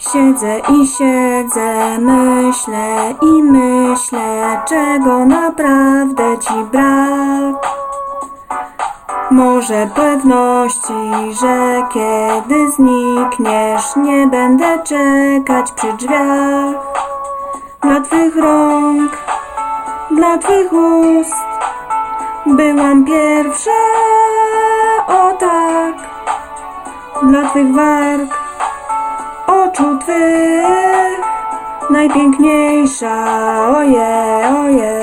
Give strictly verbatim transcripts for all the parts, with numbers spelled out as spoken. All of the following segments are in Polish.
Siedzę i siedzę, myślę i myślę, czego naprawdę ci brak. Może pewności, że kiedy znikniesz, nie będę czekać przy drzwiach. Dla twych rąk, dla twych ust byłam pierwsza, o tak. Dla twych warg, oczu twych najpiękniejsza, oje, oje.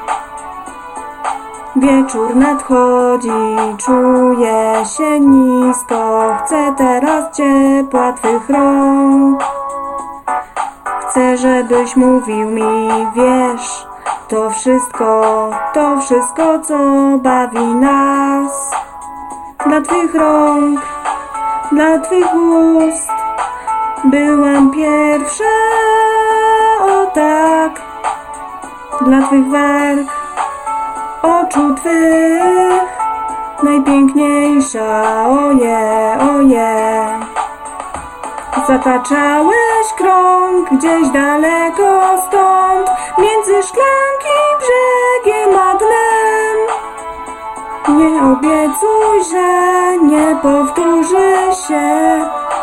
Wieczór nadchodzi, czuję się nisko, chcę teraz ciepła twych rąk. Chcę, żebyś mówił mi, wiesz, to wszystko, to wszystko, co bawi nas. Dla twych rąk, dla twych ust byłam pierwsza, o tak. Dla twych warg, oczu twych najpiękniejsza, oje, oje. Zataczałeś krąg gdzieś daleko stąd, między szklanki brzegiem a dnem. Nie obiecuj, że nie powtórzy się.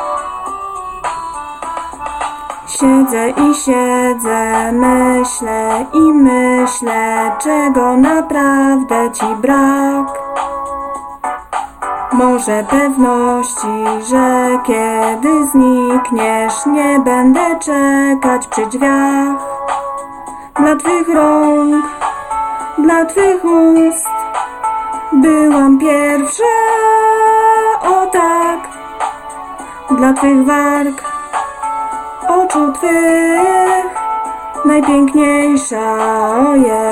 Siedzę i siedzę, myślę i myślę, czego naprawdę ci brak. Może pewności, że kiedy znikniesz, nie będę czekać przy drzwiach. Dla twych rąk, dla twych ust byłam pierwsza, o tak. Dla twych warg, oczu twych najpiękniejsza, oje.